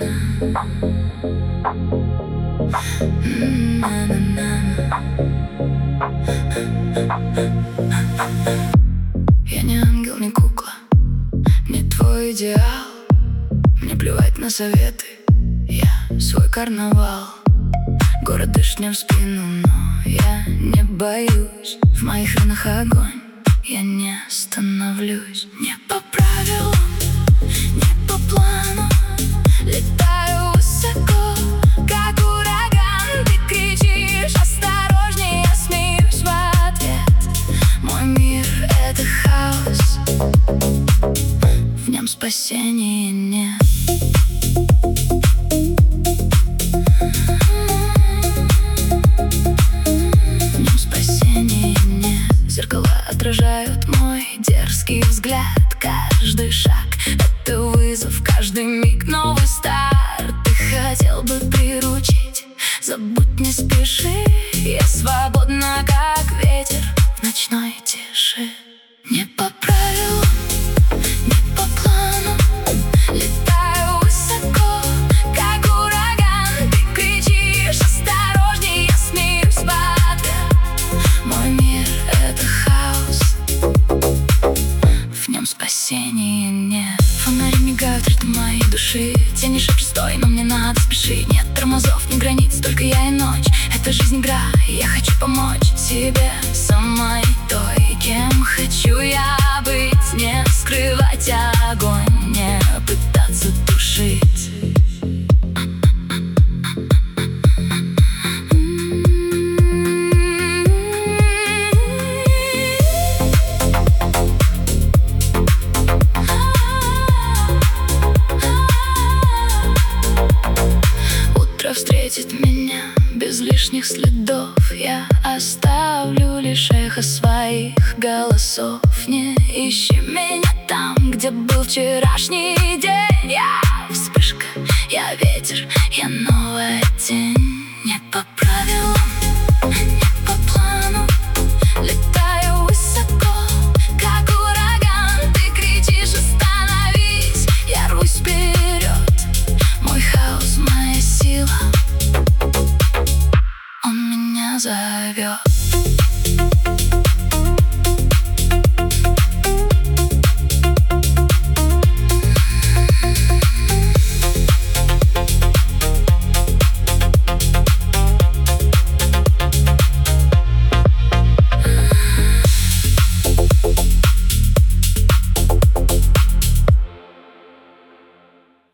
Я не ангел, не кукла, не твой идеал. Мне плевать на советы, я свой карнавал. Город дышит мне в спину, но я не боюсь. В моих венах огонь, я не остановлюсь. Не по правилам, не по плану, летаю высоко, как ураган. Ты кричишь осторожней, я смеюсь в ответ. Мой мир — это хаос, в нем спасения нет. В нем спасения нет. Зеркала отражают мой дерзкий взгляд. Каждый шаг — это вызов, каждый миг новый старт. Ты хотел бы приручить, забудь, не спеши. Я свободна, как ветер в ночной тиши. Не по правилам, не по плану, летаю высоко, как ураган. Ты кричишь осторожней, я смеюсь в ответ. Мой мир — это хаос, в нем спасения нет. Фонари мигают в ритм моей души. Тени шепчут: стой, но мне надо спешить. Нет тормозов, ни границ, только я и ночь. Это жизнь, игра, и я хочу помочь тебе самой той, кем хочу я быть. Не скрывать огонь, не пытаться тушить. Утро встретит меня без лишних следов. Я оставлю лишь эхо своих голосов. Не ищи меня там, где был вчерашний день. Я вспышка, я ветер, я новая тень. Не по правилам,